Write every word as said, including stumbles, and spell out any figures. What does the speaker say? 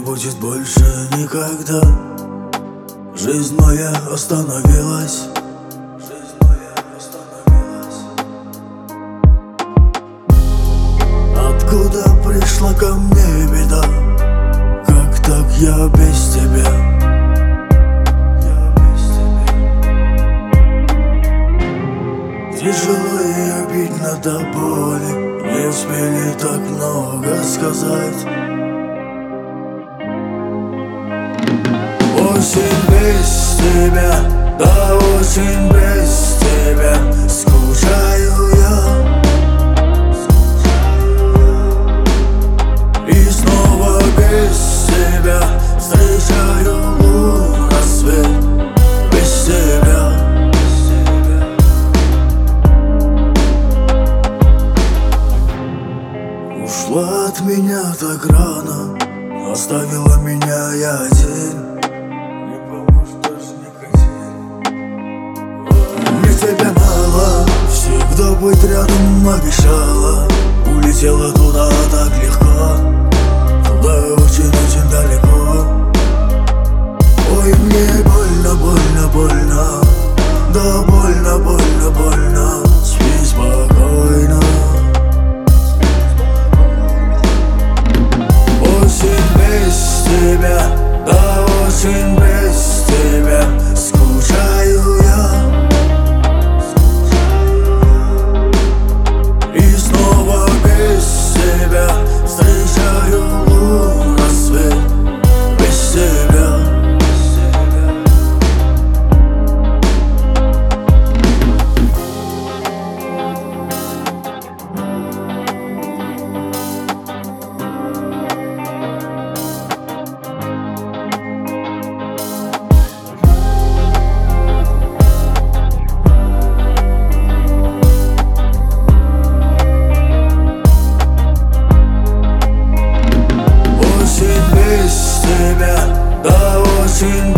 будет больше никогда. Жизнь моя остановилась. Жизнь моя остановилась. Откуда пришла ко мне беда? Как так я без тебя? Я без тебя. Тяжело и обидно до боли. Не успели так много сказать. Осень без тебя, да осень без тебя. Скучаю я. И снова без тебя встречаю лун, рассвет. Без тебя. Ушла от меня так рано, оставила меня я один. Не поможет даже никотин. Мне тебя мало, всегда быть рядом обещала. Улетела туда так легко, туда очень-очень далеко. Ой, мне больно, больно, больно. Да больно, больно, больно. Спи спокойно. Осень без тебя, да осень без тебя. Скучаю я. И снова без тебя встречаю лун, рассвет. Без тебя. Без тебя, да осень